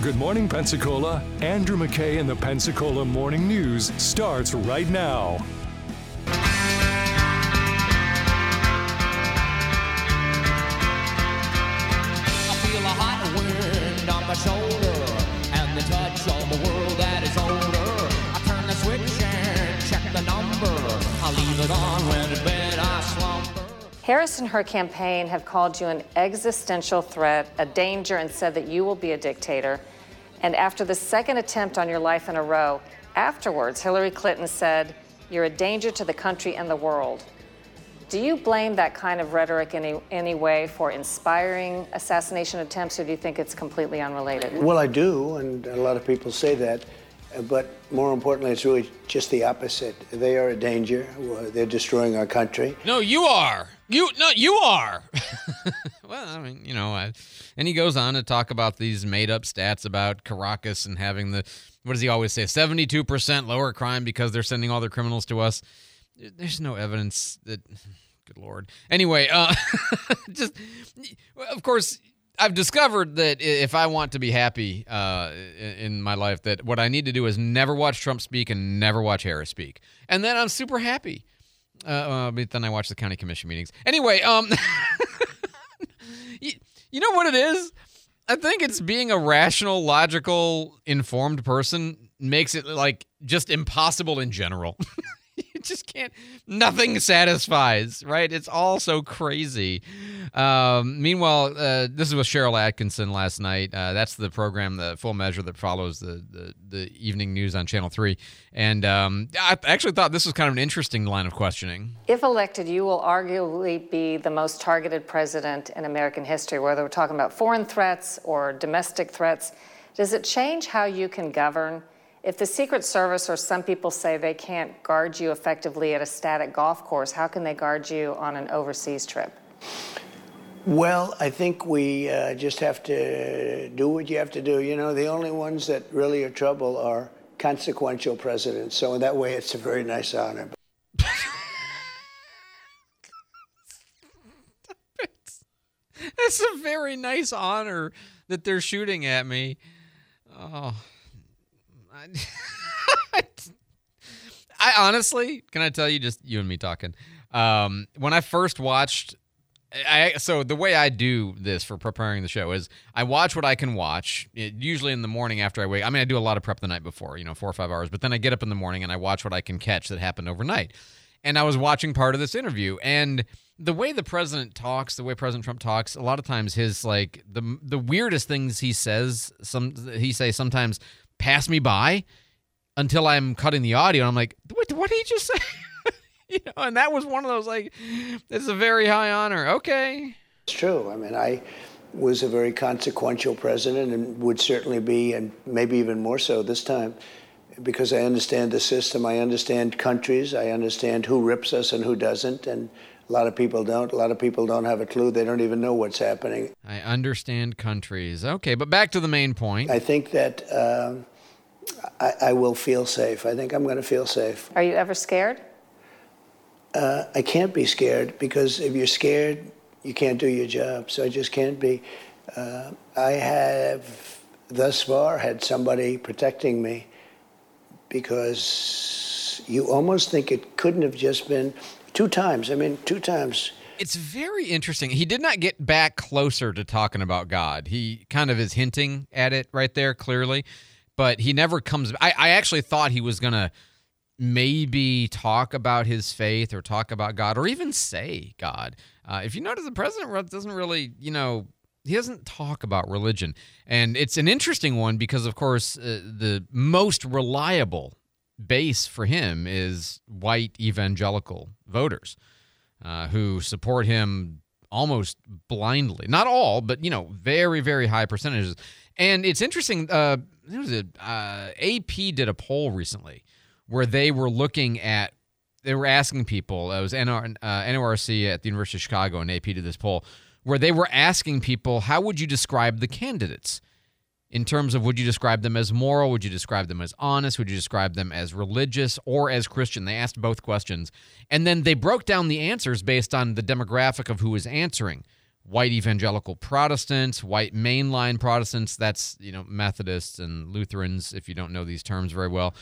Good morning, Pensacola. Andrew McKay in the Pensacola Morning News starts right now. I feel a hot wind on my shoulder and the touch of the world that is older. I turn the switch and check the number. I'll leave it on when in bed I slumber. Harris and her campaign have called you an existential threat, a danger, and said that you will be a dictator. And after the second attempt on your life in a row, afterwards, Hillary Clinton said, you're a danger to the country and the world. Do you blame that kind of rhetoric in any way for inspiring assassination attempts, or do you think it's completely unrelated? Well, I do, and a lot of people say that. But more importantly, it's really just the opposite. They are a danger. They're destroying our country. No, you are. You are. Well, I mean, and he goes on to talk about these made-up stats about Caracas and having what does he always say, 72% lower crime because they're sending all their criminals to us. There's no evidence that, good Lord. Anyway, just, of course, I've discovered that if I want to be happy in my life, that what I need to do is never watch Trump speak and never watch Harris speak. And then I'm super happy. But then I watch the county commission meetings. Anyway, you know what it is? I think it's being a rational, logical, informed person makes it like just impossible in general. You just can't, nothing satisfies, right? It's all so crazy. Meanwhile, this is with Cheryl Atkinson last night. That's the program, the Full Measure, that follows the evening news on Channel 3. And I actually thought this was kind of an interesting line of questioning. If elected, you will arguably be the most targeted president in American history, whether we're talking about foreign threats or domestic threats. Does it change how you can govern? If the Secret Service or some people say they can't guard you effectively at a static golf course, how can they guard you on an overseas trip? Well, I think we just have to do what you have to do. The only ones that really are trouble are consequential presidents. So in that way, it's a very nice honor. It's a very nice honor that they're shooting at me. Oh. I honestly, can I tell you, just you and me talking, when I first watched, so the way I do this for preparing the show is I watch what I can watch, usually in the morning after I wake. I mean, I do a lot of prep the night before, 4 or 5 hours, but then I get up in the morning and I watch what I can catch that happened overnight. And I was watching part of this interview, and the way the president talks, the way President Trump talks, a lot of times his, like, the weirdest things he says, sometimes pass me by until I'm cutting the audio, and I'm like, what did he just say? And that was one of those, like, it's a very high honor. Okay. It's true. I mean, I was a very consequential president and would certainly be, and maybe even more so this time, because I understand the system, I understand countries, I understand who rips us and who doesn't, and a lot of people don't. A lot of people don't have a clue. They don't even know what's happening. I understand countries. Okay, but back to the main point. I think that I will feel safe. I think I'm going to feel safe. Are you ever scared? I can't be scared, because if you're scared, you can't do your job. So I just can't be. I have thus far had somebody protecting me, because you almost think it couldn't have just been 2 times. I mean, 2 times. It's very interesting. He did not get back closer to talking about God. He kind of is hinting at it right there, clearly. But he never comes. I actually thought he was going to maybe talk about his faith or talk about God or even say God. If you notice, the president doesn't really, he doesn't talk about religion. And it's an interesting one because, of course, the most reliable base for him is white evangelical voters who support him almost blindly. Not all, but, very, very high percentages. And it's interesting. AP did a poll recently where they were asking people, it was NORC at the University of Chicago, and AP did this poll, where they were asking people, how would you describe the candidates? In terms of, would you describe them as moral? Would you describe them as honest? Would you describe them as religious or as Christian? They asked both questions. And then they broke down the answers based on the demographic of who was answering. white evangelical Protestants, white mainline Protestants. That's, Methodists and Lutherans, if you don't know these terms very well.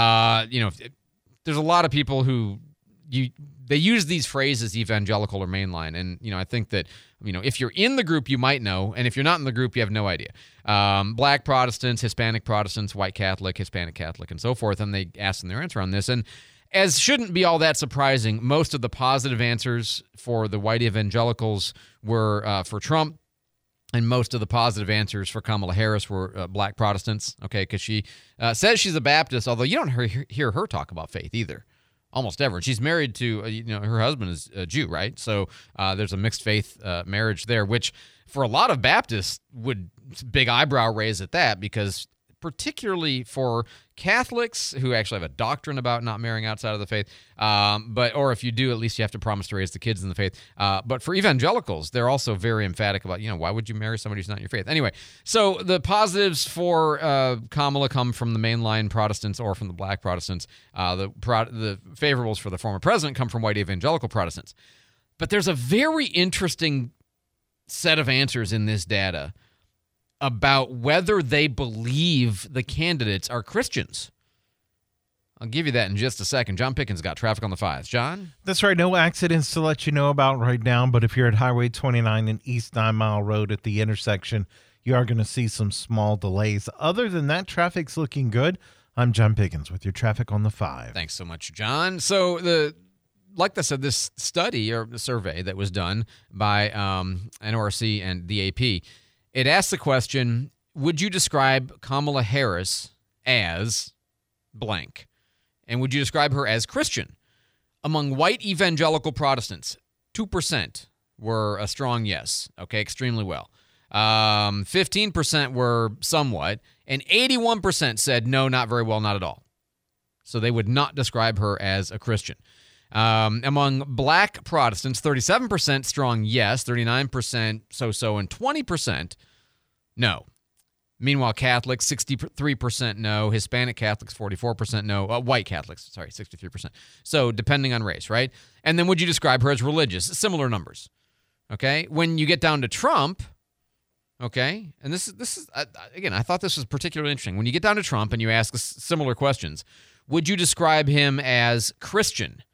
There's a lot of people who they use these phrases, evangelical or mainline. And, I think that, if you're in the group, you might know. And if you're not in the group, you have no idea. Black Protestants, Hispanic Protestants, white Catholic, Hispanic Catholic, and so forth. And they asked them their answer on this. And as shouldn't be all that surprising, most of the positive answers for the white evangelicals were for Trump. And most of the positive answers for Kamala Harris were black Protestants, okay, because she says she's a Baptist, although you don't hear her talk about faith either, almost ever. She's married to, her husband is a Jew, right? So there's a mixed faith marriage there, which for a lot of Baptists would big eyebrow raise at that, because particularly for Catholics who actually have a doctrine about not marrying outside of the faith, or if you do, at least you have to promise to raise the kids in the faith. But for evangelicals, they're also very emphatic about, why would you marry somebody who's not in your faith? Anyway, so the positives for Kamala come from the mainline Protestants or from the black Protestants. The favorables for the former president come from white evangelical Protestants. But there's a very interesting set of answers in this data about whether they believe the candidates are Christians. I'll give you that in just a second. John Pickens got traffic on the 5s. John? That's right. No accidents to let you know about right now, but if you're at Highway 29 and East 9 Mile Road at the intersection, you are going to see some small delays. Other than that, traffic's looking good. I'm John Pickens with your traffic on the 5. Thanks so much, John. So like I said, this study or the survey that was done by NORC and the AP, it asks the question, would you describe Kamala Harris as blank? And would you describe her as Christian? Among white evangelical Protestants, 2% were a strong yes. Okay, extremely well. 15% were somewhat, and 81% said no, not very well, not at all. So they would not describe her as a Christian. Among black Protestants, 37% strong yes, 39% so-so, and 20% no. Meanwhile, Catholics, 63% no. Hispanic Catholics, 44% no. White Catholics, 63%. So depending on race, right? And then would you describe her as religious? Similar numbers, okay? When you get down to Trump, okay, and this is again, I thought this was particularly interesting. When you get down to Trump and you ask similar questions, would you describe him as Christian?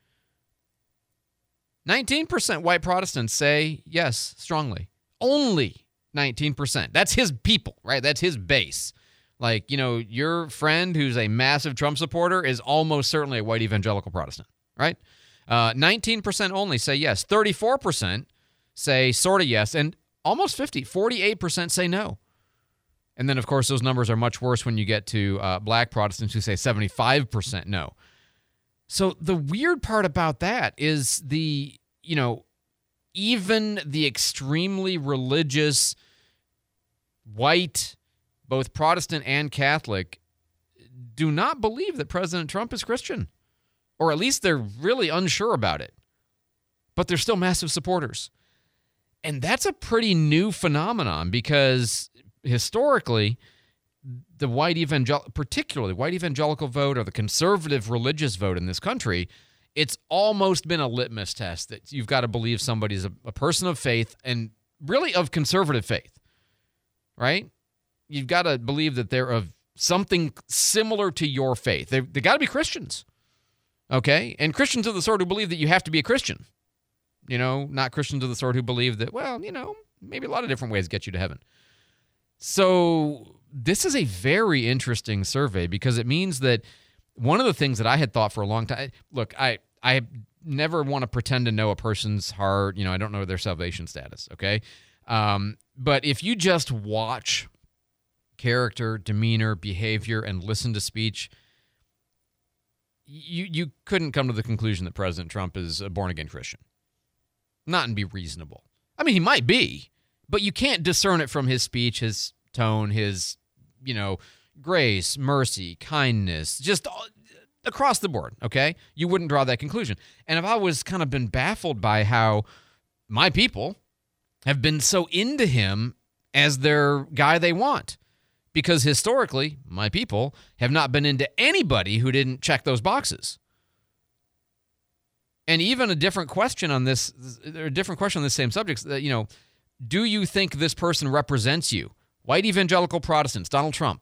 19% white Protestants say yes, strongly. Only 19%. That's his people, right? That's his base. Like, your friend who's a massive Trump supporter is almost certainly a white evangelical Protestant, right? 19% only say yes. 34% say sort of yes. And almost 48% say no. And then, of course, those numbers are much worse when you get to black Protestants who say 75% no. So the weird part about that is even the extremely religious white, both Protestant and Catholic, do not believe that President Trump is Christian. Or at least they're really unsure about it. But they're still massive supporters. And that's a pretty new phenomenon because historically, the particularly white evangelical vote or the conservative religious vote in this country, it's almost been a litmus test that you've got to believe somebody's a person of faith and really of conservative faith, right? You've got to believe that they're of something similar to your faith. They got to be Christians, okay? And Christians of the sort who believe that you have to be a Christian, not Christians of the sort who believe that, maybe a lot of different ways get you to heaven. So this is a very interesting survey because it means that one of the things that I had thought for a long time, look, I never want to pretend to know a person's heart. I don't know their salvation status, okay? But if you just watch character, demeanor, behavior, and listen to speech, you couldn't come to the conclusion that President Trump is a born-again Christian. Not and be reasonable. I mean, he might be, but you can't discern it from his speech, his tone, his, grace, mercy, kindness, just across the board, okay? You wouldn't draw that conclusion. And I've always kind of been baffled by how my people have been so into him as their guy they want. Because historically, my people have not been into anybody who didn't check those boxes. And even a different question on this same subject, do you think this person represents you? White evangelical Protestants, Donald Trump.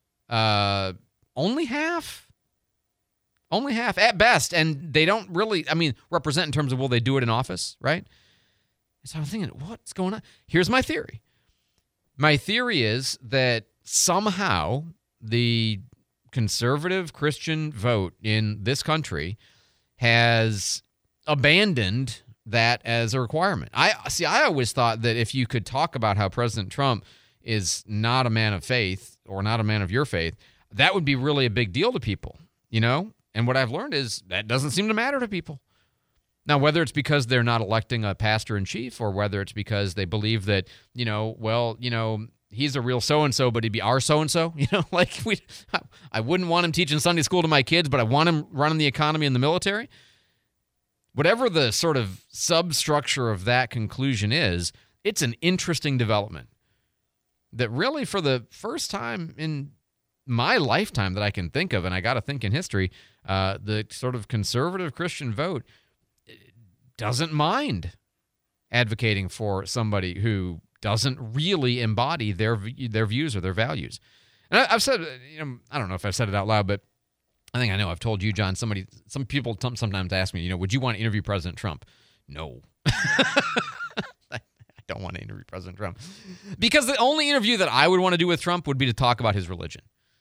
Only half? Only half at best. And they don't really, represent in terms of will they do it in office, right? So I'm thinking, what's going on? Here's my theory. My theory is that somehow the conservative Christian vote in this country has abandoned that as a requirement. I always thought that if you could talk about how President Trump is not a man of faith or not a man of your faith, that would be really a big deal to people, And what I've learned is that doesn't seem to matter to people. Now, whether it's because they're not electing a pastor-in-chief or whether it's because they believe that, he's a real so-and-so, but he'd be our so-and-so, I wouldn't want him teaching Sunday school to my kids, but I want him running the economy in the military. Whatever the sort of substructure of that conclusion is, it's an interesting development that really for the first time in my lifetime that I can think of, and I got to think in history, the sort of conservative Christian vote doesn't mind advocating for somebody who doesn't really embody their views or their values. And I've said, I don't know if I've said it out loud, but I think I know I've told you, John, some people sometimes ask me, would you want to interview President Trump? No. I don't want to interview President Trump. Because the only interview that I would want to do with Trump would be to talk about his religion.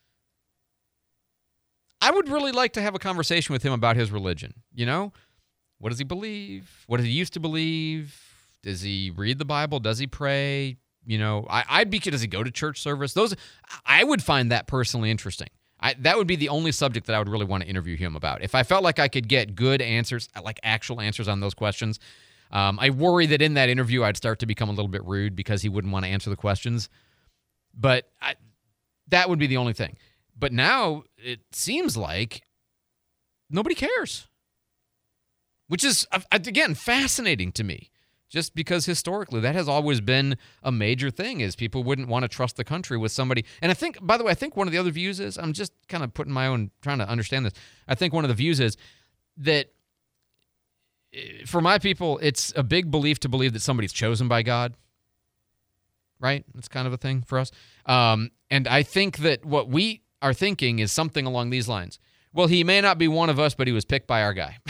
I would really like to have a conversation with him about his religion. What does he believe? What does he used to believe? Does he read the Bible? Does he pray? Does he go to church service? I would find that personally interesting. That would be the only subject that I would really want to interview him about. If I felt like I could get good answers, like actual answers on those questions, I worry that in that interview I'd start to become a little bit rude because he wouldn't want to answer the questions. But that would be the only thing. But now it seems like nobody cares, which is, again, fascinating to me. Just because historically that has always been a major thing is people wouldn't want to trust the country with somebody. And I think, by the way, one of the other views is, I'm just kind of putting my own, trying to understand this. I think one of the views is that for my people, it's a big belief to believe that somebody's chosen by God, right? It's kind of a thing for us. And I think that what we are thinking is something along these lines. Well, he may not be one of us, but he was picked by our guy,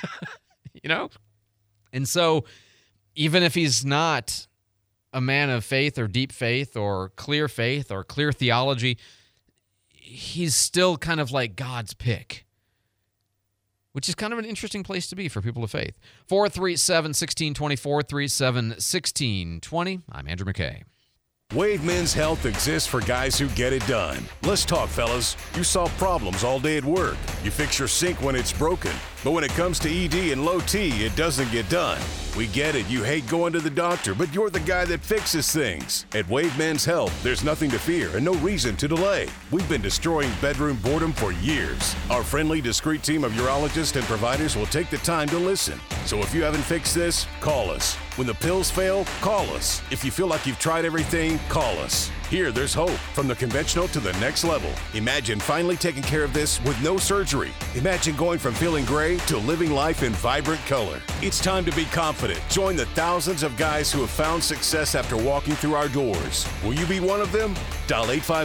And so even if he's not a man of faith or deep faith or clear theology, he's still kind of like God's pick, which is kind of an interesting place to be for people of faith. 437-1620, 437-1620. I'm Andrew McKay. Wave Men's Health exists for guys who get it done. Let's talk, fellas. You solve problems all day at work. You fix your sink when it's broken. But when it comes to ED and low T, it doesn't get done. We get it. You hate going to the doctor, but you're the guy that fixes things. At Wave Men's Health, there's nothing to fear and no reason to delay. We've been destroying bedroom boredom for years. Our friendly, discreet team of urologists and providers will take the time to listen. So if you haven't fixed this, call us. When the pills fail, call us. If you feel like you've tried everything, call us. Here, there's hope. From the conventional to the next level. Imagine finally taking care of this with no surgery. Imagine going from feeling gray to living life in vibrant color. It's time to be confident. Join the thousands of guys who have found success after walking through our doors. Will you be one of them? Dial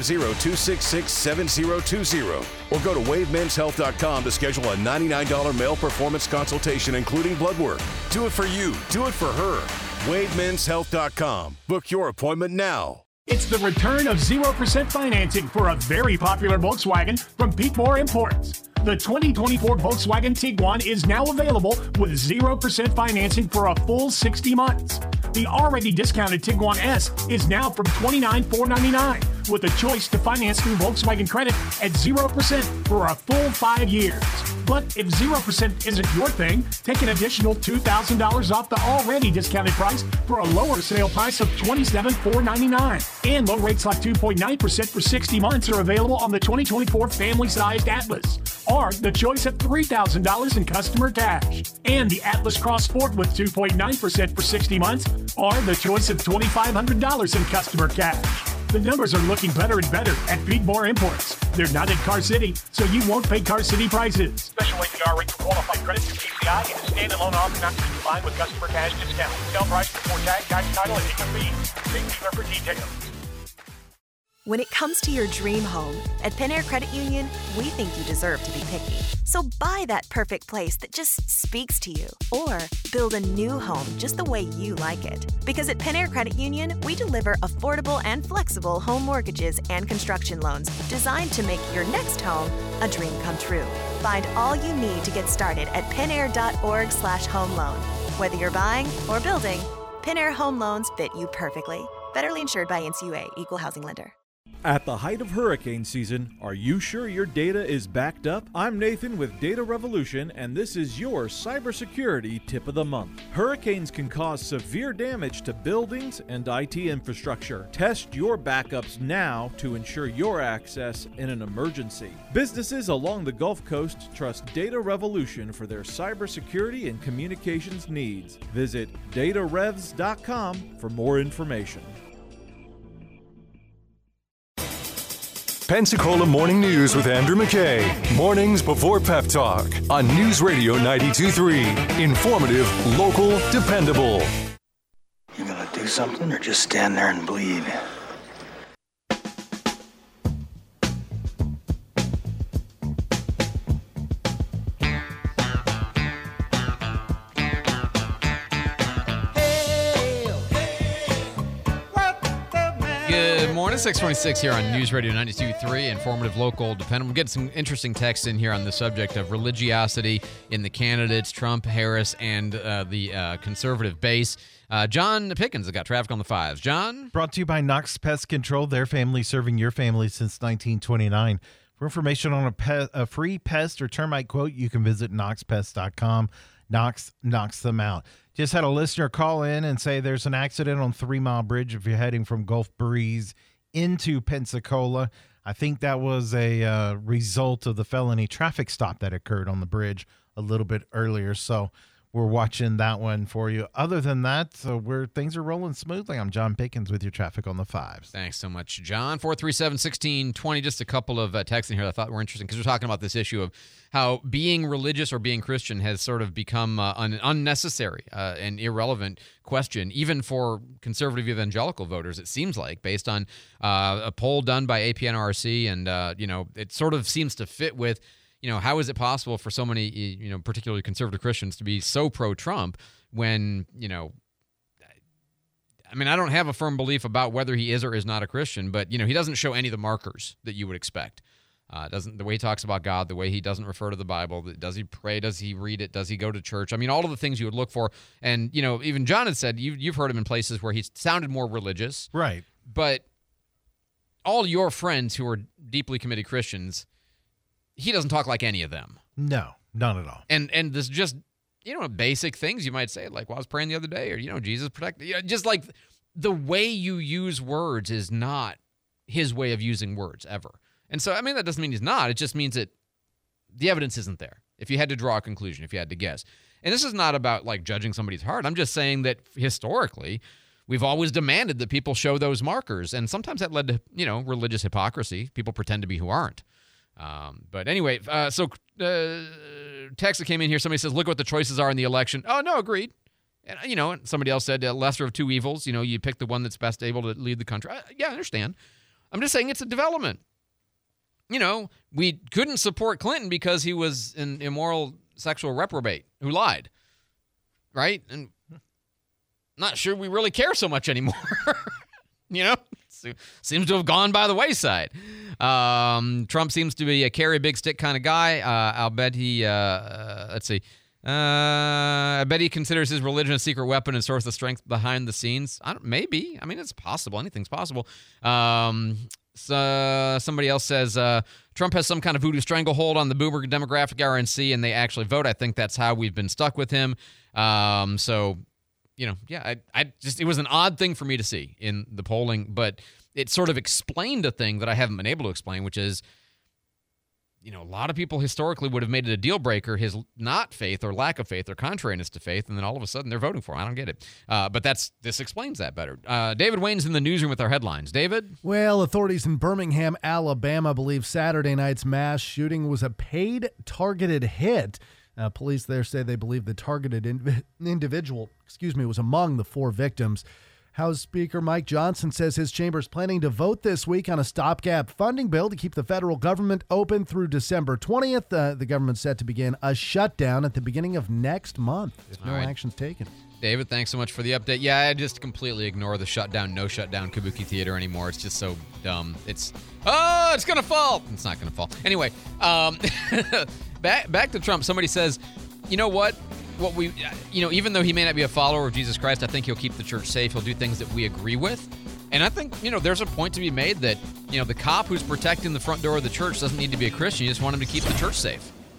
850-266-7020 or go to wavemenshealth.com to schedule a $99 male performance consultation including blood work. Do it for you. Do it for her. wavemenshealth.com. Book your appointment now. It's the return of 0% financing for a very popular Volkswagen from Pete Moore Imports. The 2024 Volkswagen Tiguan is now available with 0% financing for a full 60 months. The already discounted Tiguan S is now from $29,499 with a choice to finance through Volkswagen Credit at 0% for a full 5 years. But if 0% isn't your thing, take an additional $2,000 off the already discounted price for a lower sale price of $27,499. And low rates like 2.9% for 60 months are available on the 2024 family-sized Atlas, or the choice of $3,000 in customer cash. And the Atlas Cross Sport with 2.9% for 60 months, or the choice of $2,500 in customer cash. The numbers are looking better and better at Pete Moore Imports. They're not in Car City, so you won't pay Car City prices. Special APR rate for qualified credit through PCI and a standalone offer not to be combined with customer cash discount. Sale price before tax, title, and legal fees. See dealer for details. When it comes to your dream home, at Penair Credit Union, we think you deserve to be picky. So buy that perfect place that just speaks to you. Or build a new home just the way you like it. Because at Penair Credit Union, we deliver affordable and flexible home mortgages and construction loans designed to make your next home a dream come true. Find all you need to get started at penair.org/home loan. Whether you're buying or building, Penair Home Loans fit you perfectly. Federally insured by NCUA, Equal Housing Lender. At the height of hurricane season, are you sure your data is backed up? I'm Nathan with Data Revolution, and this is your cybersecurity tip of the month. Hurricanes can cause severe damage to buildings and IT infrastructure. Test your backups now to ensure your access in an emergency. Businesses along the Gulf Coast trust Data Revolution for their cybersecurity and communications needs. Visit datarevs.com for more information. Pensacola Morning News with Andrew McKay. Mornings before Pep Talk on News Radio 92.3. Informative, local, dependable. You gonna do something or just stand there and bleed? Good morning, 626 here on News Radio 92.3, informative, local, dependable. We're getting some interesting texts in here on the subject of religiosity in the candidates, Trump, Harris, and the conservative base. John Pickens has got traffic on the fives. John? Brought to you by Knox Pest Control, their family serving your family since 1929. For information on a free pest or termite quote, you can visit knoxpest.com. Knox knocks them out. Just had a listener call in and say there's an accident on 3 Mile Bridge if you're heading from Gulf Breeze into Pensacola. I think that was a result of the felony traffic stop that occurred on the bridge a little bit earlier. So we're watching that one for you. Other than that, things are rolling smoothly. I'm John Pickens with your traffic on the fives. Thanks so much, John. 437-1620. Just a couple of texts in here that I thought were interesting because we're talking about this issue of how being religious or being Christian has sort of become an unnecessary and irrelevant question, even for conservative evangelical voters, it seems like, based on a poll done by APNRC. And, it sort of seems to fit with, how is it possible for so many, particularly conservative Christians to be so pro-Trump when, I don't have a firm belief about whether he is or is not a Christian, but, he doesn't show any of the markers that you would expect. The way he talks about God, the way he doesn't refer to the Bible, does he pray, does he read it, does he go to church? All of the things you would look for. And, even John had said, you've heard him in places where he sounded more religious. Right. But all your friends who are deeply committed Christians, he doesn't talk like any of them. No, not at all. And there's just, basic things you might say, like, I was praying the other day, or, Jesus protect. Just like the way you use words is not his way of using words ever. And so, that doesn't mean he's not. It just means that the evidence isn't there. If you had to draw a conclusion, if you had to guess. And this is not about, judging somebody's heart. I'm just saying that historically, we've always demanded that people show those markers. And sometimes that led to, religious hypocrisy. People pretend to be who aren't. But anyway, text that came in here, somebody says, look what the choices are in the election. Oh, no, agreed. And, somebody else said, lesser of two evils. You pick the one that's best able to lead the country. Yeah, I understand. I'm just saying it's a development. We couldn't support Clinton because he was an immoral sexual reprobate who lied. Right? And not sure we really care so much anymore. Seems to have gone by the wayside. Trump seems to be a carry a big stick kind of guy. I'll bet he, let's see. I bet he considers his religion a secret weapon and source of strength behind the scenes. Maybe. It's possible. Anything's possible. So somebody else says Trump has some kind of voodoo stranglehold on the boomer demographic RNC, and they actually vote. I think that's how we've been stuck with him. I just, it was an odd thing for me to see in the polling, but it sort of explained a thing that I haven't been able to explain, which is, a lot of people historically would have made it a deal breaker, his not faith or lack of faith or contrariness to faith, and then all of a sudden they're voting for him. I don't get it. But this explains that better. David Wayne's in the newsroom with our headlines. David? Well, authorities in Birmingham, Alabama believe Saturday night's mass shooting was a paid targeted hit. Police there say they believe the targeted individual was among the 4 victims. House Speaker Mike Johnson says his chamber is planning to vote this week on a stopgap funding bill to keep the federal government open through December 20th. The government's set to begin a shutdown at the beginning of next month if no action's taken. David, thanks so much for the update. Yeah, I just completely ignore the no shutdown Kabuki Theater anymore. It's just so dumb. It's going to fall. It's not going to fall. Anyway, back to Trump. Somebody says, you know what? Even though he may not be a follower of Jesus Christ, I think he'll keep the church safe. He'll do things that we agree with. And I think, there's a point to be made that, the cop who's protecting the front door of the church doesn't need to be a Christian. You just want him to keep the church safe.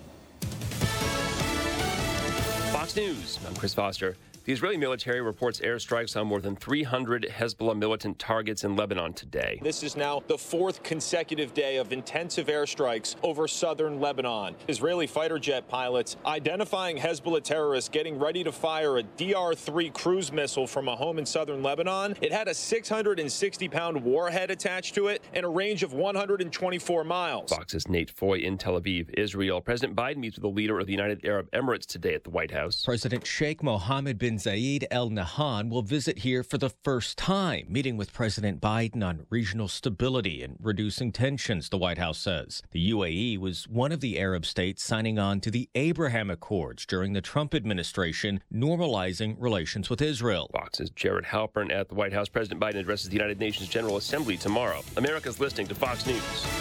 Fox News, I'm Chris Foster. The Israeli military reports airstrikes on more than 300 Hezbollah militant targets in Lebanon today. This is now the 4th consecutive day of intensive airstrikes over southern Lebanon. Israeli fighter jet pilots identifying Hezbollah terrorists getting ready to fire a DR-3 cruise missile from a home in southern Lebanon. It had a 660-pound warhead attached to it and a range of 124 miles. Fox's Nate Foy in Tel Aviv, Israel. President Biden meets with the leader of the United Arab Emirates today at the White House. President Sheikh Mohammed bin Zayed Al Nahyan will visit here for the first time, meeting with President Biden on regional stability and reducing tensions, the White House says. The UAE was one of the Arab states signing on to the Abraham Accords during the Trump administration, normalizing relations with Israel. Fox's Jared Halpern at the White House. President Biden addresses the United Nations General Assembly tomorrow. America's listening to Fox News.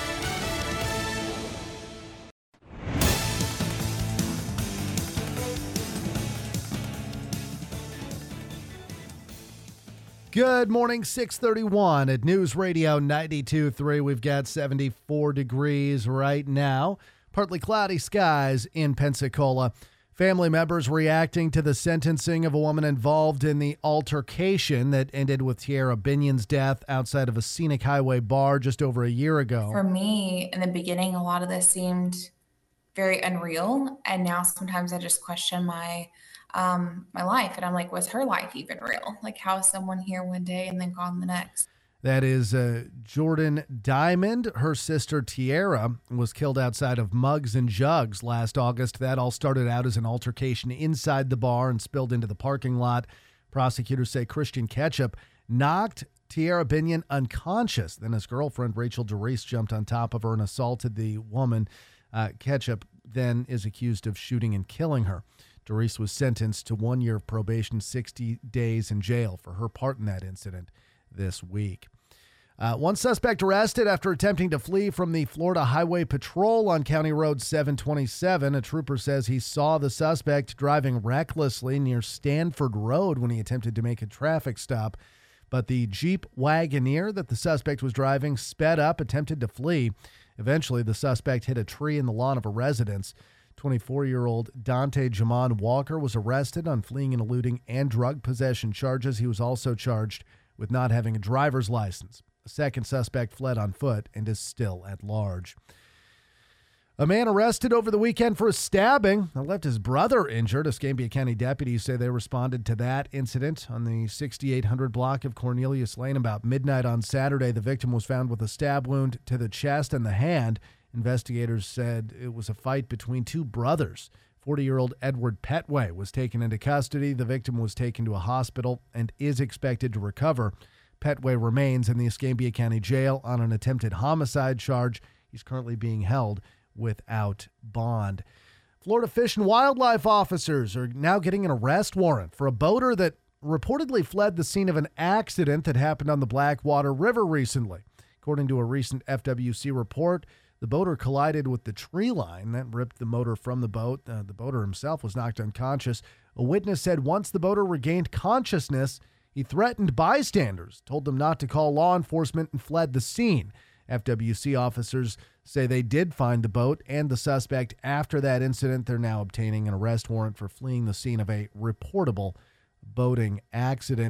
Good morning, 6:31 at News Radio 92.3. We've got 74 degrees right now. Partly cloudy skies in Pensacola. Family members reacting to the sentencing of a woman involved in the altercation that ended with Tiara Binion's death outside of a scenic highway bar just over a year ago. For me, in the beginning, a lot of this seemed very unreal. And now sometimes I just question my life. And I'm like, was her life even real? Like, how is someone here one day and then gone the next? That is Jordan Diamond. Her sister Tiara was killed outside of Mugs and Jugs last August. That all started out as an altercation inside the bar and spilled into the parking lot. Prosecutors say Christian Ketchup knocked Tiara Binion unconscious. Then his girlfriend, Rachel DeReese, jumped on top of her and assaulted the woman. Ketchup then is accused of shooting and killing her. DeReese was sentenced to 1 year of probation, 60 days in jail for her part in that incident this week. One suspect arrested after attempting to flee from the Florida Highway Patrol on County Road 727. A trooper says he saw the suspect driving recklessly near Stanford Road when he attempted to make a traffic stop. But the Jeep Wagoneer that the suspect was driving sped up, attempted to flee. Eventually, the suspect hit a tree in the lawn of a residence. 24-year-old Dante Jamon Walker was arrested on fleeing and eluding and drug possession charges. He was also charged with not having a driver's license. A second suspect fled on foot and is still at large. A man arrested over the weekend for a stabbing that left his brother injured. Escambia County deputies say they responded to that incident on the 6800 block of Cornelius Lane about midnight on Saturday. The victim was found with a stab wound to the chest and the hand. Investigators said it was a fight between two brothers. 40-year-old Edward Petway was taken into custody. The victim was taken to a hospital and is expected to recover. Petway remains in the Escambia County Jail on an attempted homicide charge. He's currently being held without bond. Florida Fish and Wildlife officers are now getting an arrest warrant for a boater that reportedly fled the scene of an accident that happened on the Blackwater River recently. According to a recent FWC report, the boater collided with the tree line that ripped the motor from the boat. The boater himself was knocked unconscious. A witness said once the boater regained consciousness, he threatened bystanders, told them not to call law enforcement, and fled the scene. FWC officers say they did find the boat and the suspect after that incident. They're now obtaining an arrest warrant for fleeing the scene of a reportable boating accident.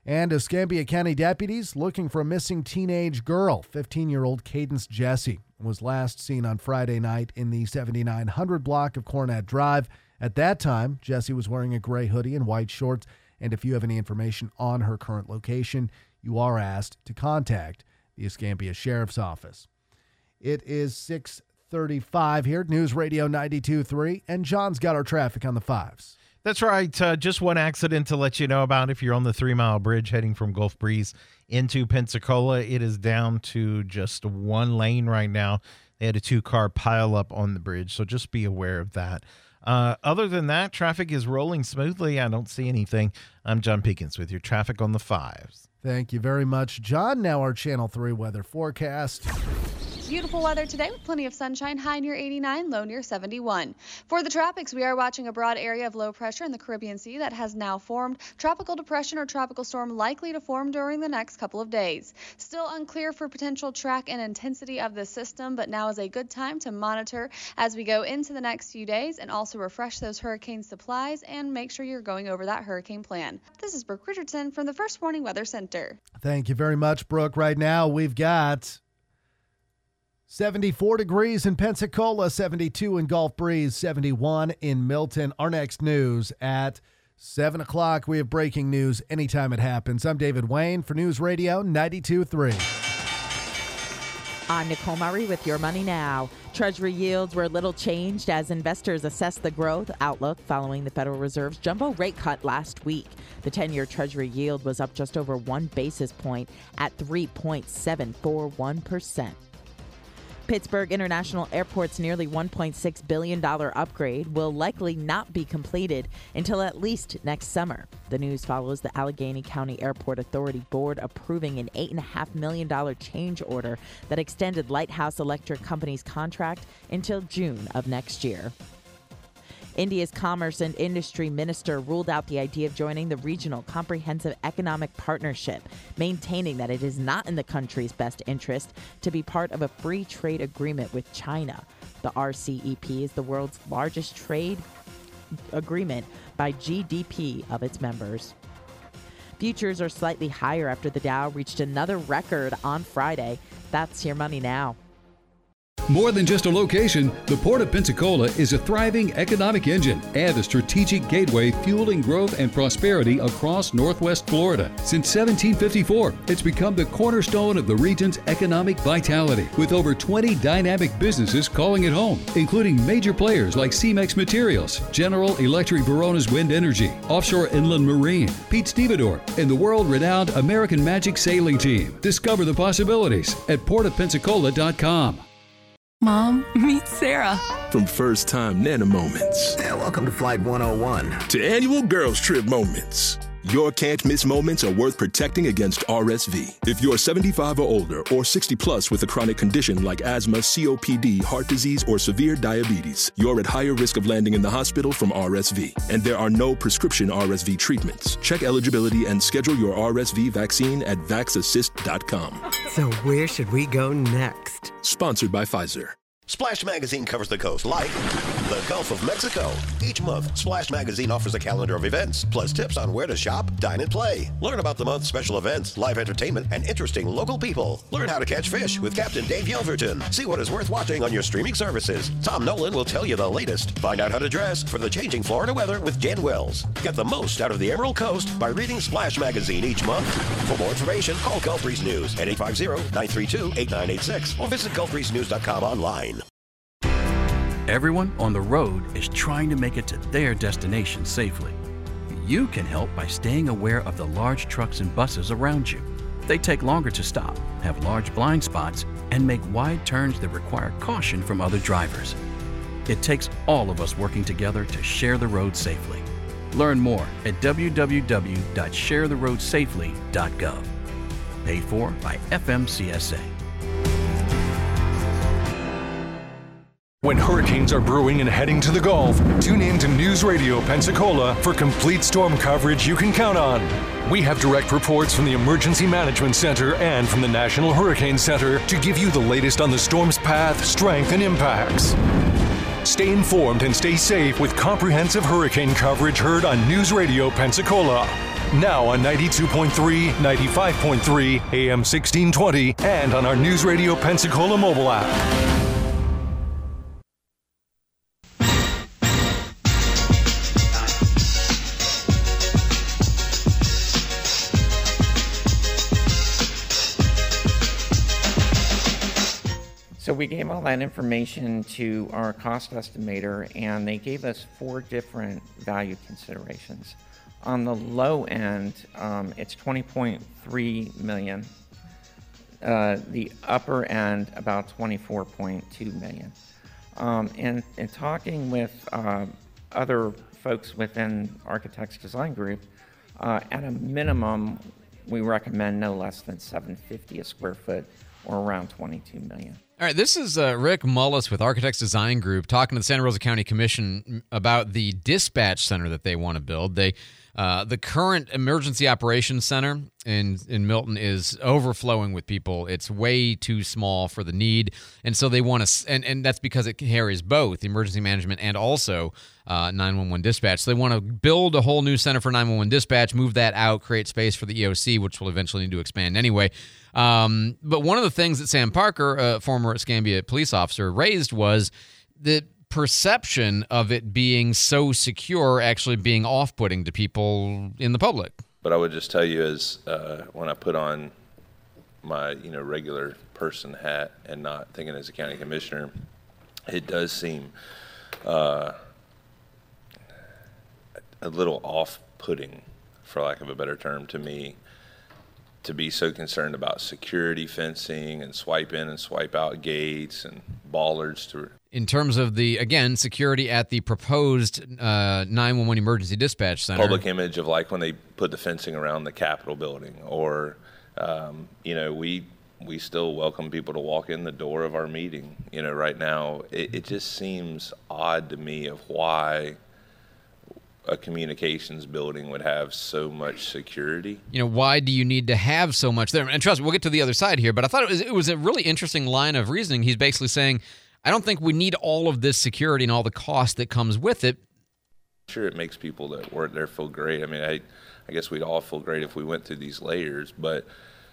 And Escambia County deputies looking for a missing teenage girl. 15-year-old Cadence Jesse was last seen on Friday night in the 7900 block of Cornett Drive. At that time, Jesse was wearing a gray hoodie and white shorts. And if you have any information on her current location, you are asked to contact the Escambia Sheriff's Office. It is 6:35 here at News Radio 92.3, and John's got our traffic on the 5s. That's right. Just one accident to let you know about. If you're on the 3 Mile Bridge heading from Gulf Breeze into Pensacola, it is down to just one lane right now. They had a 2-car pile up on the bridge, so just be aware of that. Other than that, traffic is rolling smoothly. I don't see anything. I'm John Pickens with your traffic on the 5s. Thank you very much, John. Now our Channel 3 weather forecast. Beautiful weather today with plenty of sunshine, high near 89, low near 71. For the tropics, we are watching a broad area of low pressure in the Caribbean Sea that has now formed. Tropical depression or tropical storm likely to form during the next couple of days. Still unclear for potential track and intensity of the system, but now is a good time to monitor as we go into the next few days and also refresh those hurricane supplies and make sure you're going over that hurricane plan. This is Brooke Richardson from the First Warning Weather Center. Thank you very much, Brooke. Right now, we've got 74 degrees in Pensacola, 72 in Gulf Breeze, 71 in Milton. Our next news at 7 o'clock. We have breaking news anytime it happens. I'm David Wayne for News Radio 92.3. I'm Nicole Murray with Your Money Now. Treasury yields were little changed as investors assess the growth outlook following the Federal Reserve's jumbo rate cut last week. The 10-year Treasury yield was up just over 1 basis point at 3.741%. Pittsburgh International Airport's nearly $1.6 billion upgrade will likely not be completed until at least next summer. The news follows the Allegheny County Airport Authority Board approving an $8.5 million change order that extended Lighthouse Electric Company's contract until June of next year. India's Commerce and Industry Minister ruled out the idea of joining the Regional Comprehensive Economic Partnership, maintaining that it is not in the country's best interest to be part of a free trade agreement with China. The RCEP is the world's largest trade agreement by GDP of its members. Futures are slightly higher after the Dow reached another record on Friday. That's Your Money Now. More than just a location, the Port of Pensacola is a thriving economic engine and a strategic gateway fueling growth and prosperity across Northwest Florida. Since 1754, it's become the cornerstone of the region's economic vitality, with over 20 dynamic businesses calling it home, including major players like CEMEX Materials, General Electric Verona's Wind Energy, Offshore Inland Marine, Pete Stevedore, and the world-renowned American Magic Sailing Team. Discover the possibilities at portofpensacola.com. Mom, meet Sarah. From first time Nana moments. Yeah, welcome to Flight 101. To annual girls trip moments. Your can't miss moments are worth protecting against RSV. If you're 75 or older or 60 plus with a chronic condition like asthma, COPD, heart disease, or severe diabetes, you're at higher risk of landing in the hospital from RSV. And there are no prescription RSV treatments. Check eligibility and schedule your RSV vaccine at vaxassist.com. So where should we go next? Sponsored by Pfizer. Splash Magazine covers the coast like the Gulf of Mexico. Each month, Splash Magazine offers a calendar of events, plus tips on where to shop, dine, and play. Learn about the month's special events, live entertainment, and interesting local people. Learn how to catch fish with Captain Dave Yelverton. See what is worth watching on your streaming services. Tom Nolan will tell you the latest. Find out how to dress for the changing Florida weather with Jen Wells. Get the most out of the Emerald Coast by reading Splash Magazine each month. For more information, call Gulf Breeze News at 850-932-8986 or visit gulfbreezenews.com online. Everyone on the road is trying to make it to their destination safely. You can help by staying aware of the large trucks and buses around you. They take longer to stop, have large blind spots, and make wide turns that require caution from other drivers. It takes all of us working together to share the road safely. Learn more at www.sharetheroadsafely.gov. Paid for by FMCSA. When hurricanes are brewing and heading to the Gulf, tune in to News Radio Pensacola for complete storm coverage you can count on. We have direct reports from the Emergency Management Center and from the National Hurricane Center to give you the latest on the storm's path, strength, and impacts. Stay informed and stay safe with comprehensive hurricane coverage heard on News Radio Pensacola. Now on 92.3, 95.3, AM 1620, and on our News Radio Pensacola mobile app. So we gave all that information to our cost estimator, and they gave us 4 different value considerations. On the low end, it's $20.3 million. The upper end, about $24.2 million. And talking with other folks within Architects Design Group, at a minimum, we recommend no less than $750 a square foot, or around $22 million. All right, this is Rick Mullis with Architects Design Group talking to the Santa Rosa County Commission about the dispatch center that they want to build. The current emergency operations center in Milton is overflowing with people. It's way too small for the need, and so they want to, and that's because it carries both emergency management and also 911 dispatch. So they want to build a whole new center for 911 dispatch, move that out, create space for the EOC, which will eventually need to expand anyway. But one of the things that Sam Parker, a former Escambia police officer, raised was the perception of it being so secure actually being off-putting to people in the public. But I would just tell you is when I put on my regular person hat and not thinking as a county commissioner, it does seem a little off-putting, for lack of a better term, to me, to be so concerned about security fencing and swipe in and swipe out gates and bollards to. In terms of the, again, security at the proposed 911 emergency dispatch center. Public image of like when they put the fencing around the Capitol building, or, we still welcome people to walk in the door of our meeting. Right now, it just seems odd to me of why a communications building would have so much security. Why do you need to have so much there? And trust me, we'll get to the other side here, but I thought it was a really interesting line of reasoning. He's basically saying, I don't think we need all of this security and all the cost that comes with it. Sure, it makes people that work there feel great. I mean, I guess we'd all feel great if we went through these layers, but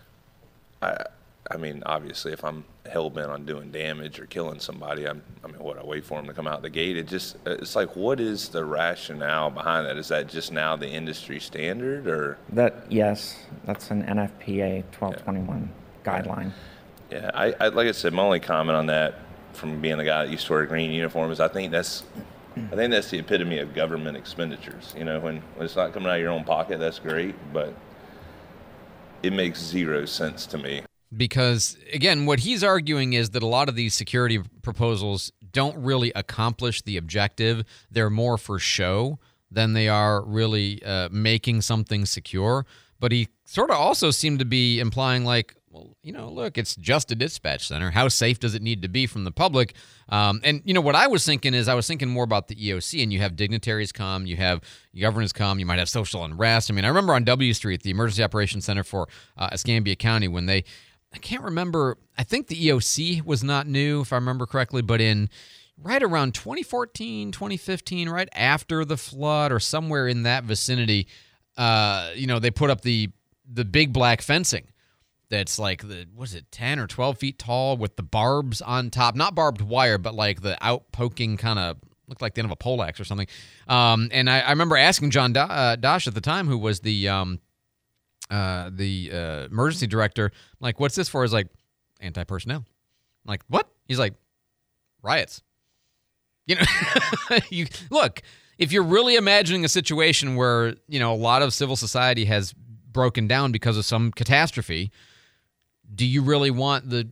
I mean, obviously, if I'm hell-bent on doing damage or killing somebody, I wait for them to come out the gate? It's like, what is the rationale behind that? Is that just now the industry standard, or? Yes, that's an NFPA 1221 guideline. Yeah, I like I said, my only comment on that, from being the guy that used to wear a green uniform, is I think that's the epitome of government expenditures. When it's not coming out of your own pocket, that's great, but it makes zero sense to me. Because, again, what he's arguing is that a lot of these security proposals don't really accomplish the objective. They're more for show than they are really making something secure. But he sort of also seemed to be implying like, well, look, it's just a dispatch center. How safe does it need to be from the public? And, what I was thinking more about the EOC, and you have dignitaries come, you have governors come, you might have social unrest. I mean, I remember on W Street, the Emergency Operations Center for Escambia County, when I can't remember, I think the EOC was not new, if I remember correctly, but in right around 2014, 2015, right after the flood or somewhere in that vicinity, they put up the big black fencing that's like, 10 or 12 feet tall with the barbs on top, not barbed wire, but like the out-poking kind of, looked like the end of a poleaxe or something. And I remember asking John Dosh at the time, who was the emergency director, like, what's this for? He's like, anti-personnel. I'm like, what? He's like, riots. You look, if you're really imagining a situation where, a lot of civil society has broken down because of some catastrophe, do you really want the,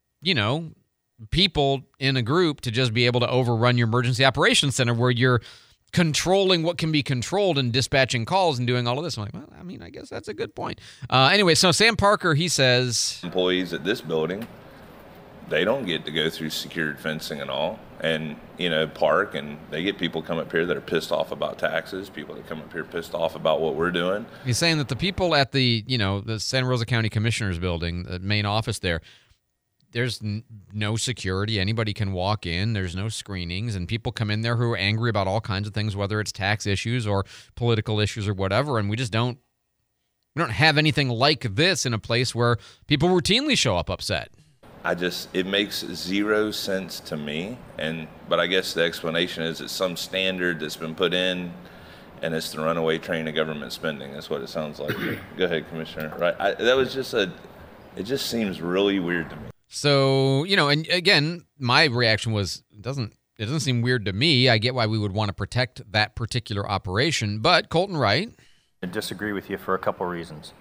people in a group to just be able to overrun your emergency operations center where you're controlling what can be controlled and dispatching calls and doing all of this? I'm like, well, I guess that's a good point. Anyway, so Sam Parker, he says, employees at this building, they don't get to go through secured fencing and all, and park, and they get people come up here that are pissed off about taxes, people that come up here pissed off about what we're doing. He's saying that the people at the Santa Rosa County Commissioner's building, the main office there, there's no security. Anybody can walk in. There's no screenings, and people come in there who are angry about all kinds of things, whether it's tax issues or political issues or whatever, and we just don't We don't have anything like this in a place where people routinely show up upset. It makes zero sense to me, but I guess the explanation is it's some standard that's been put in, and it's the runaway train of government spending. That's what it sounds like. Go ahead, Commissioner. Right? It just seems really weird to me. So, and again, my reaction was, it doesn't seem weird to me. I get why we would want to protect that particular operation, but Colton Wright. I disagree with you for a couple reasons.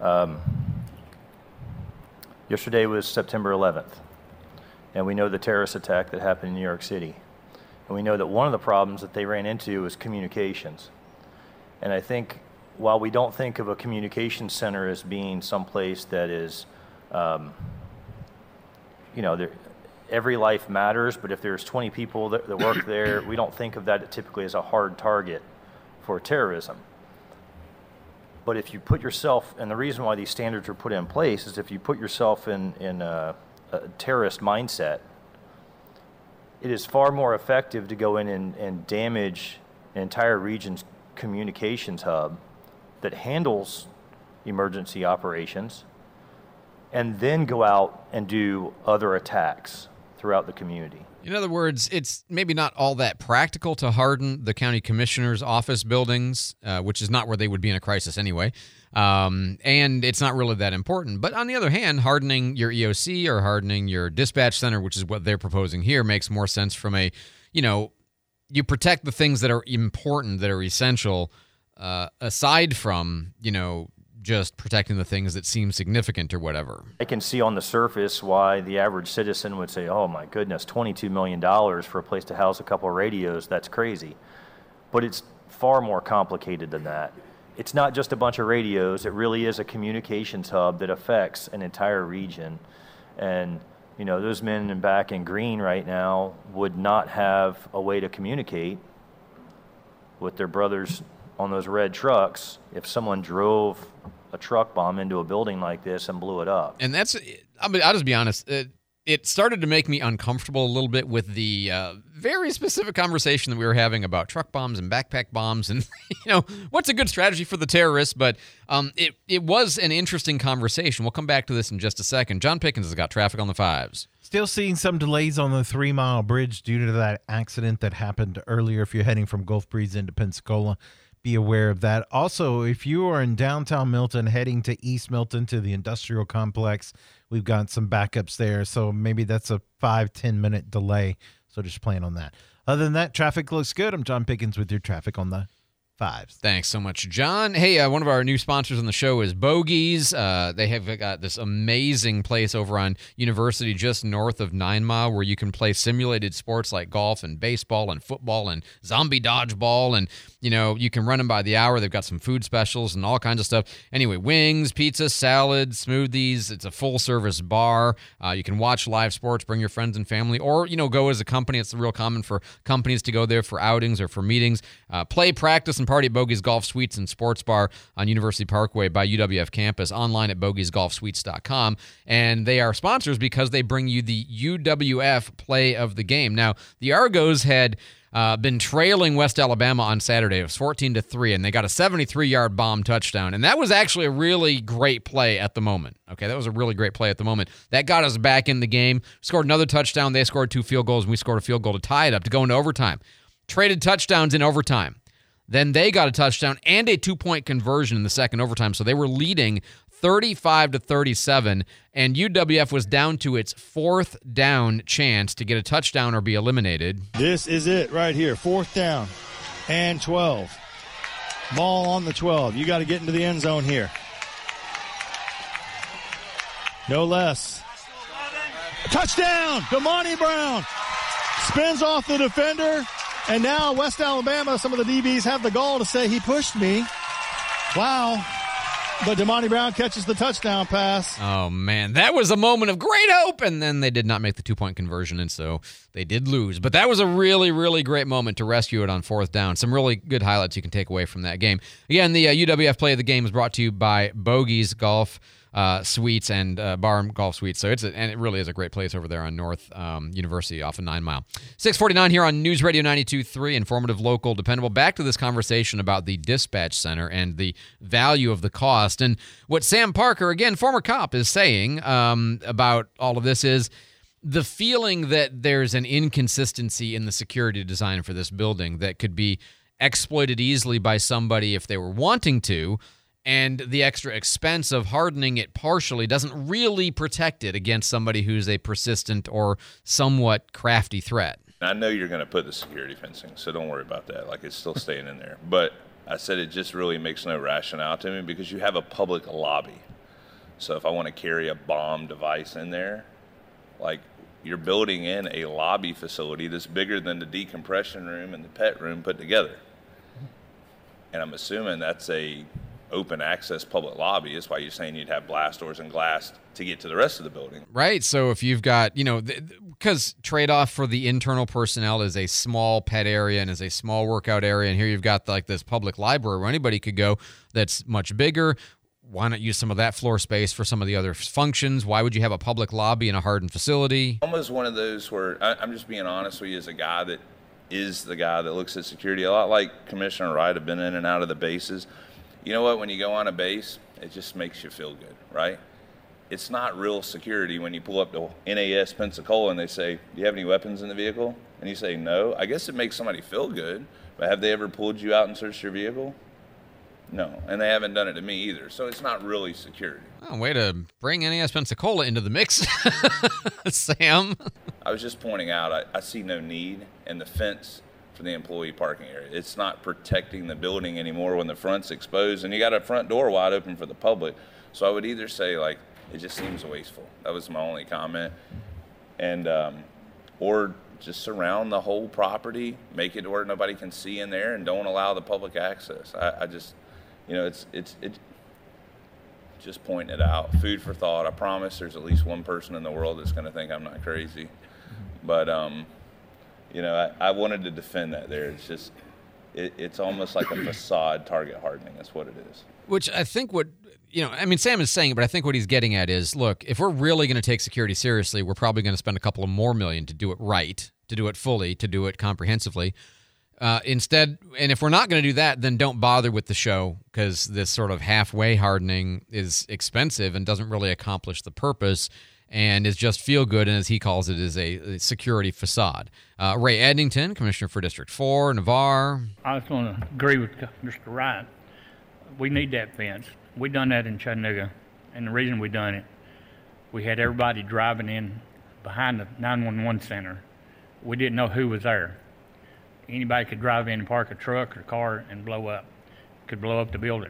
Yesterday was September 11th, and we know the terrorist attack that happened in New York City. And we know that one of the problems that they ran into was communications. And I think while we don't think of a communications center as being someplace that is, every life matters, but if there's 20 people that work there, we don't think of that typically as a hard target for terrorism. But if you put yourself, and the reason why these standards are put in place is if you put yourself in a terrorist mindset, it is far more effective to go in and damage an entire region's communications hub that handles emergency operations and then go out and do other attacks throughout the community. In other words, it's maybe not all that practical to harden the county commissioner's office buildings, which is not where they would be in a crisis anyway, and it's not really that important. But on the other hand, hardening your EOC or hardening your dispatch center, which is what they're proposing here, makes more sense from a, you protect the things that are important, that are essential, aside from, just protecting the things that seem significant or whatever. I can see on the surface why the average citizen would say, oh my goodness, $22 million for a place to house a couple of radios, that's crazy. But it's far more complicated than that. It's not just a bunch of radios, it really is a communications hub that affects an entire region. And those men back in Green right now would not have a way to communicate with their brothers on those red trucks if someone drove a truck bomb into a building like this and blew it up. And I'll just be honest, it started to make me uncomfortable a little bit with the very specific conversation that we were having about truck bombs and backpack bombs and, what's a good strategy for the terrorists. But it was an interesting conversation. We'll come back to this in just a second. John Pickens has got traffic on the 5s. Still seeing some delays on the 3 Mile Bridge due to that accident that happened earlier. If you're heading from Gulf Breeze into Pensacola, be aware of that. Also, if you are in downtown Milton heading to East Milton to the industrial complex, we've got some backups there. So maybe that's a 5-10 minute delay. So just plan on that. Other than that, traffic looks good. I'm John Pickens with your traffic on the 5s. Thanks so much, John. Hey, one of our new sponsors on the show is Bogies. They have got this amazing place over on University just north of 9 Mile where you can play simulated sports like golf and baseball and football and zombie dodgeball. And, you can run them by the hour. They've got some food specials and all kinds of stuff. Anyway, wings, pizza, salads, smoothies. It's a full-service bar. You can watch live sports, bring your friends and family, or, go as a company. It's real common for companies to go there for outings or for meetings. Play, practice, and party at Bogies Golf Suites and Sports Bar on University Parkway by UWF campus, online at bogiesgolfsuites.com. And they are sponsors because they bring you the UWF play of the game. Now, the Argos had been trailing West Alabama on Saturday. It was 14-3, and they got a 73-yard bomb touchdown. And that was actually a really great play at the moment. Okay, that was a really great play at the moment. That got us back in the game. Scored another touchdown. They scored 2 field goals, and we scored a field goal to tie it up to go into overtime. Traded touchdowns in overtime. Then they got a touchdown and a 2-point conversion in the second overtime. So they were leading 35-37, and UWF was down to its 4th down chance to get a touchdown or be eliminated. This is it right here. 4th down and 12. Ball on the 12. You got to get into the end zone here. No less. Touchdown! Damani Brown spins off the defender. And now West Alabama, some of the DBs have the gall to say he pushed me. Wow. But Damani Brown catches the touchdown pass. Oh, man. That was a moment of great hope. And then they did not make the 2-point conversion, and so they did lose. But that was a really, really great moment to rescue it on 4th down. Some really good highlights you can take away from that game. Again, the UWF play of the game is brought to you by Bogies Golf suites and bar and golf suites. So and it really is a great place over there on North University off of 9 Mile. 6:49 here on News Radio 92.3, informative, local, dependable. Back to this conversation about the dispatch center and the value of the cost. And what Sam Parker, again, former cop, is saying about all of this is the feeling that there's an inconsistency in the security design for this building that could be exploited easily by somebody if they were wanting to, and the extra expense of hardening it partially doesn't really protect it against somebody who's a persistent or somewhat crafty threat. I know you're going to put the security fencing, so don't worry about that. Like, it's still staying in there. But I said it just really makes no rationale to me because you have a public lobby. So if I want to carry a bomb device in there, like, you're building in a lobby facility that's bigger than the decompression room and the pet room put together. And I'm assuming that's a open access public lobby. That's why you're saying you'd have blast doors and glass to get to the rest of the building. Right. So if you've got, because trade-off for the internal personnel is a small pet area and is a small workout area, and here you've got like this public library where anybody could go that's much bigger. Why not use some of that floor space for some of the other functions? Why would you have a public lobby in a hardened facility? Almost one of those where I'm just being honest with you as a guy that is the guy that looks at security a lot like Commissioner Wright. Have been in and out of the bases. You know what? When you go on a base, it just makes you feel good, right? It's not real security when you pull up to NAS Pensacola and they say, "Do you have any weapons in the vehicle?" And you say, "No." I guess it makes somebody feel good, but have they ever pulled you out and searched your vehicle? No, and they haven't done it to me either. So it's not really security. Oh, way to bring NAS Pensacola into the mix, Sam. I was just pointing out, I see no need in the fence for the employee parking area. It's not protecting the building anymore when the front's exposed, and you got a front door wide open for the public. So I would either say, like, it just seems wasteful. That was my only comment. And or just surround the whole property, make it where nobody can see in there, and don't allow the public access. I just... it's just pointing it out. Food for thought. I promise there's at least one person in the world that's going to think I'm not crazy. But, I wanted to defend that there. It's just, it's almost like a facade target hardening. That's what it is. Which I think Sam is saying it, but I think what he's getting at is, look, if we're really going to take security seriously, we're probably going to spend a couple of more million to do it right, to do it fully, to do it comprehensively. Instead, and if we're not going to do that, then don't bother with the show, because this sort of halfway hardening is expensive and doesn't really accomplish the purpose and is just feel good, and as he calls it, is a security facade. Ray Edington, Commissioner for District 4, Navarre. I was going to agree with Mr. Wright. We need that fence. We done that in Chattanooga, and the reason we done it, we had everybody driving in behind the 911 center. We didn't know who was there. Anybody could drive in and park a truck or car and could blow up the building.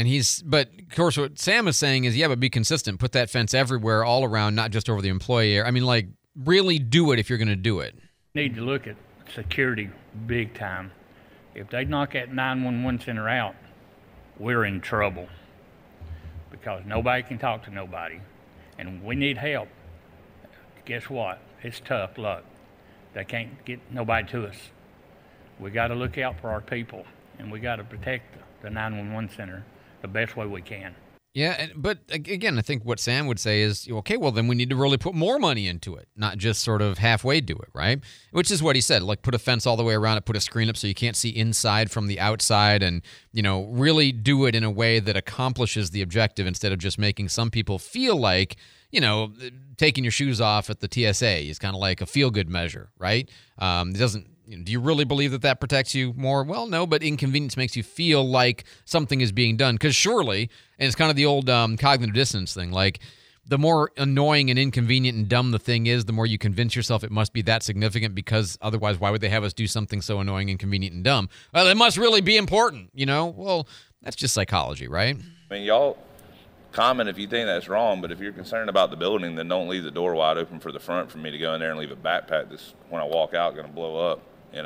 But of course what Sam is saying is, but be consistent. Put that fence everywhere, all around, not just over the employee area. I mean, like, really do it if you're going to do it. Need to look at security big time. If they knock that 911 center out, we're in trouble because nobody can talk to nobody. And we need help. Guess what? It's tough luck. They can't get nobody to us. We got to look out for our people, and we got to protect the 911 center the best way we can. Yeah, but again, I think what Sam would say is, okay, well, then we need to really put more money into it, not just sort of halfway do it, right? Which is what he said, like put a fence all the way around it, put a screen up so you can't see inside from the outside, and, really do it in a way that accomplishes the objective instead of just making some people feel like, taking your shoes off at the TSA is kind of like a feel-good measure, right? It doesn't. Do you really believe that protects you more? Well, no, but inconvenience makes you feel like something is being done. Because surely, and it's kind of the old cognitive dissonance thing, like the more annoying and inconvenient and dumb the thing is, the more you convince yourself it must be that significant, because otherwise why would they have us do something so annoying, inconvenient, and dumb? Well, it must really be important, Well, that's just psychology, right? I mean, y'all comment if you think that's wrong, but if you're concerned about the building, then don't leave the door wide open for the front for me to go in there and leave a backpack that's, when I walk out, going to blow up.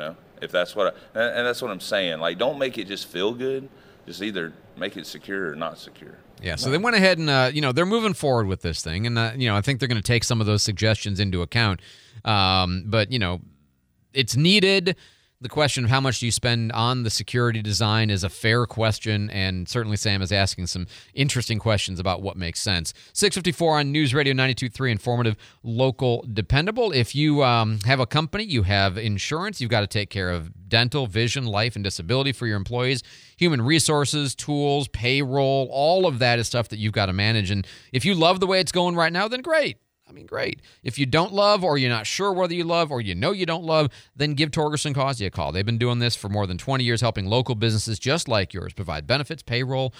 If that's what and that's what I'm saying. Like, don't make it just feel good. Just either make it secure or not secure. Yeah, so they went ahead and, they're moving forward with this thing. And, I think they're going to take some of those suggestions into account. But, it's needed. The question of how much do you spend on the security design is a fair question, and certainly Sam is asking some interesting questions about what makes sense. 6:54 on News Radio 92.3, informative, local, dependable. If you have a company, you have insurance, you've got to take care of dental, vision, life, and disability for your employees, human resources, tools, payroll, all of that is stuff that you've got to manage. And if you love the way it's going right now, then great. I mean, great. If you don't love, or you're not sure whether you love, or you know you don't love, then give Torgerson Causey a call. They've been doing this for more than 20 years, helping local businesses just like yours provide benefits, payroll,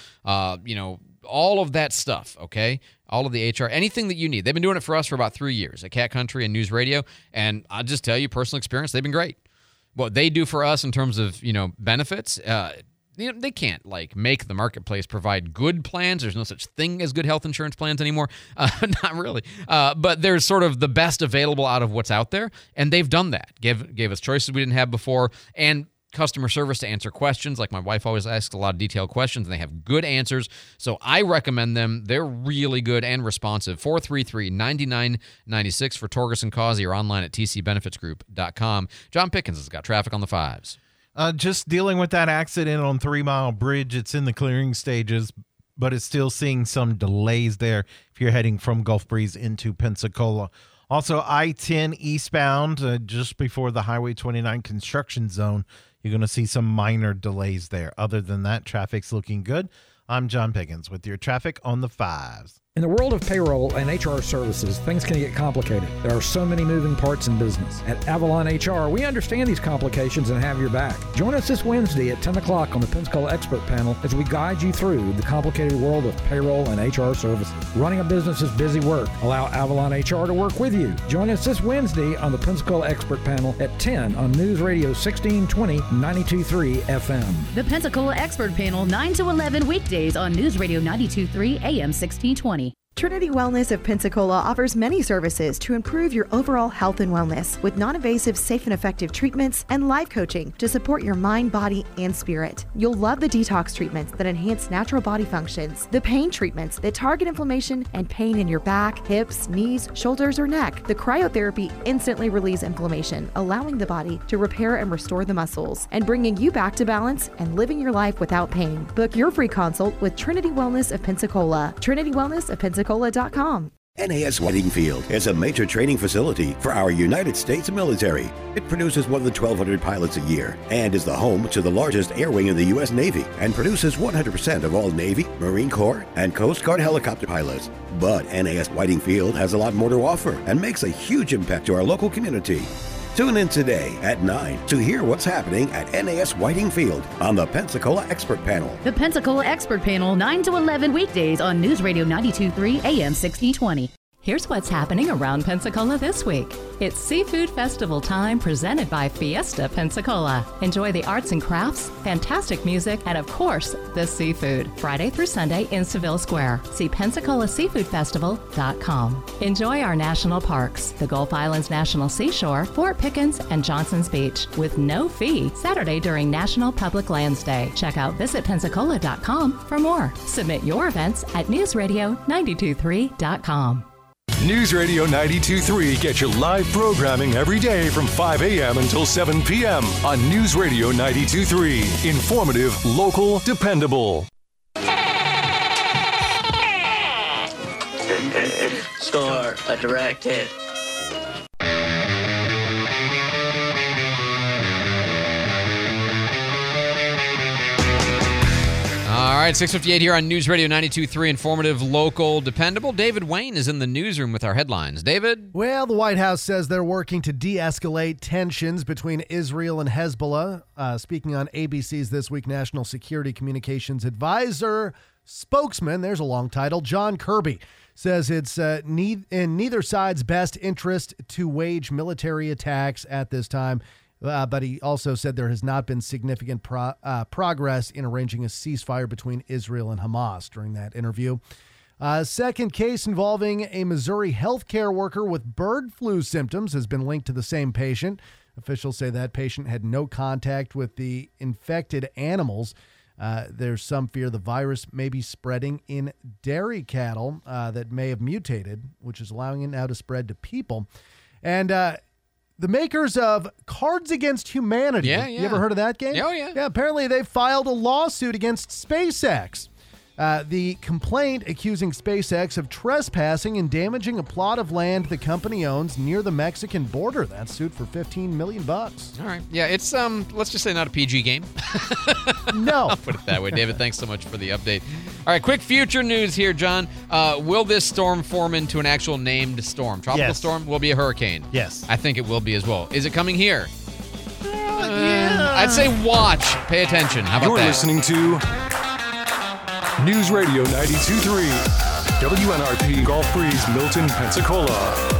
all of that stuff, okay? All of the HR, anything that you need. They've been doing it for us for about 3 years at Cat Country and News Radio, and I'll just tell you, personal experience, they've been great. What they do for us in terms of, benefits, they can't make the marketplace provide good plans. There's no such thing as good health insurance plans anymore. Not really. But there's sort of the best available out of what's out there. And they've done that. Gave us choices we didn't have before. And customer service to answer questions. Like my wife always asks a lot of detailed questions, and they have good answers. So I recommend them. They're really good and responsive. 433-9996 for Torgerson Causey, or online at tcbenefitsgroup.com. John Pickens has got traffic on the 5s. Just dealing with that accident on 3 Mile Bridge. It's in the clearing stages, but it's still seeing some delays there if you're heading from Gulf Breeze into Pensacola. Also, I-10 eastbound, just before the Highway 29 construction zone, you're going to see some minor delays there. Other than that, traffic's looking good. I'm John Pickens with your traffic on the 5s. In the world of payroll and HR services, things can get complicated. There are so many moving parts in business. At Avalon HR, we understand these complications and have your back. Join us this Wednesday at 10 o'clock on the Pensacola Expert Panel as we guide you through the complicated world of payroll and HR services. Running a business is busy work. Allow Avalon HR to work with you. Join us this Wednesday on the Pensacola Expert Panel at 10 on News Radio 1620 92.3 FM. The Pensacola Expert Panel, 9 to 11 weekdays on News Radio 92.3 AM 1620. Trinity Wellness of Pensacola offers many services to improve your overall health and wellness with non-invasive, safe and effective treatments and life coaching to support your mind, body, and spirit. You'll love the detox treatments that enhance natural body functions, the pain treatments that target inflammation and pain in your back, hips, knees, shoulders, or neck. The cryotherapy instantly relieves inflammation, allowing the body to repair and restore the muscles and bringing you back to balance and living your life without pain. Book your free consult with Trinity Wellness of Pensacola. Trinity Wellness of Pensacola.com. NAS Whiting Field is a major training facility for our United States military. It produces more than 1,200 pilots a year and is the home to the largest air wing of the U.S. Navy and produces 100% of all Navy, Marine Corps, and Coast Guard helicopter pilots. But NAS Whiting Field has a lot more to offer and makes a huge impact to our local community. Tune in today at 9 to hear what's happening at NAS Whiting Field on the Pensacola Expert Panel. The Pensacola Expert Panel, 9 to 11 weekdays on News Radio 92.3 AM 1620. Here's what's happening around Pensacola this week. It's Seafood Festival time, presented by Fiesta Pensacola. Enjoy the arts and crafts, fantastic music, and of course, the seafood. Friday through Sunday in Seville Square. See PensacolaSeafoodFestival.com. Enjoy our national parks, the Gulf Islands National Seashore, Fort Pickens, and Johnson's Beach, with no fee, Saturday during National Public Lands Day. Check out visitpensacola.com for more. Submit your events at newsradio923.com. News Radio 92.3 gets you live programming every day from 5 a.m. until 7 p.m. on News Radio 92.3. Informative, local, dependable. Score a direct hit. All right, 6:58 here on News Radio 92.3, informative, local, dependable. David Wayne is in the newsroom with our headlines. David? Well, the White House says they're working to de-escalate tensions between Israel and Hezbollah. Speaking on ABC's This Week, National Security Communications Advisor spokesman, there's a long title, John Kirby, says it's in neither side's best interest to wage military attacks at this time. But he also said there has not been significant progress in arranging a ceasefire between Israel and Hamas during that interview. Second case involving a Missouri healthcare worker with bird flu symptoms has been linked to the same patient. Officials say that patient had no contact with the infected animals. There's some fear the virus may be spreading in dairy cattle that may have mutated, which is allowing it now to spread to people. And The makers of Cards Against Humanity. Yeah. You ever heard of that game? Oh, yeah. Yeah, apparently they filed a lawsuit against SpaceX. The complaint accusing SpaceX of trespassing and damaging a plot of land the company owns near the Mexican border. That's sued for $15 million. All right. Yeah, it's, let's just say not a PG game. No. I'll put it that way. David, thanks so much for the update. All right, quick future news here, John. Will this storm form into an actual named storm? Tropical storm will be a hurricane. Yes. I think it will be as well. Is it coming here? Yeah. I'd say watch. Pay attention. How about You're that? listening to News Radio 92.3, WNRP Gulf Breeze, Milton, Pensacola.